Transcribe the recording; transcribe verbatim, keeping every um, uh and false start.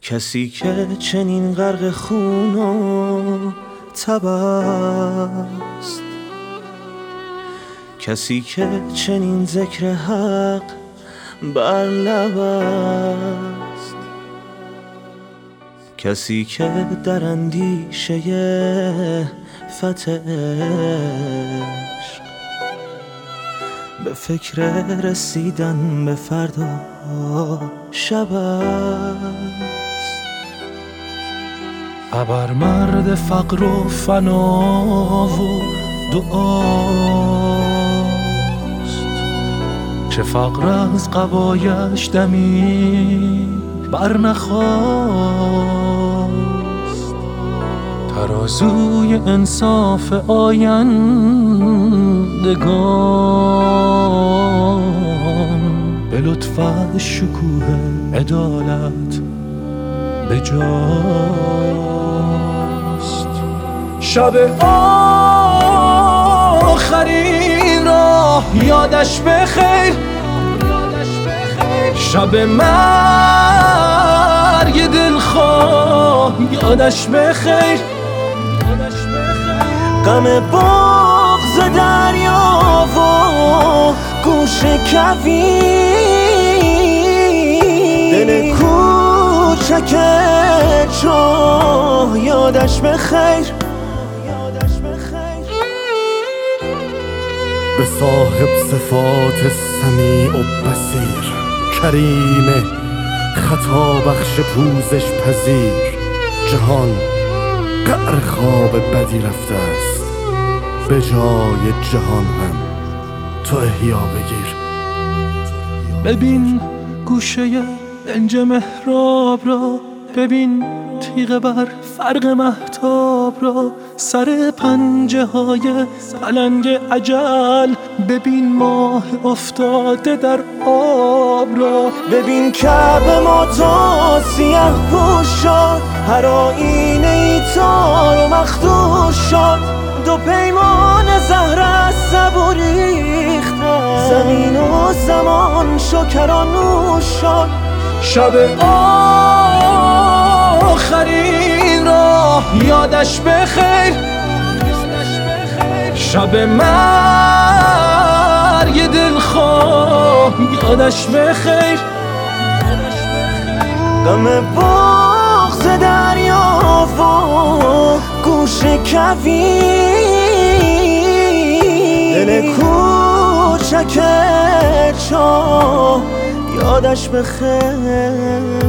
کسی که چنین غرق خون و تب است، کسی که چنین ذکر حق بر لب است، کسی که در اندیشه فتح عشق به فکر رسیدن به فردا شب است. ابر مرد فقر و فنا و دعاست، چه فقر از قبایش دمی بر نخواست. ترازوی انصاف آیندگان به لطف شکوه عدالت به جاست. شب آخرین را یادش بخیر، شب مرگ دلخواه یادش بخیر. غم بغض دریا و گوش کویر، دل کوچک چاه یادش بخیر. به صاحب صفات سمیع و بصیر، کریم خطا بخش پوزش پذیر، جهان قعر خواب بدی رفته است، به جای جهان هم تو احیا بگیر. ببین گوشه دنج محراب را، ببین تیغ بر فرق مهتاب را، سر پنجه های پلنگ اجل، ببین ماه افتاده در آب را. ببین کعبه ما سیه پوش شد، هر آینه ای تار و مخدوش شد، دو پیمان زهر از سبو ریختن، زمین و زمان شکرانوش شد. شب آخرین را یادش بخیر، شب مرگ دلخواه یادش بخیر. غم بغض دریا و گوش کویر، دل کوچک چاه یادش بخیر.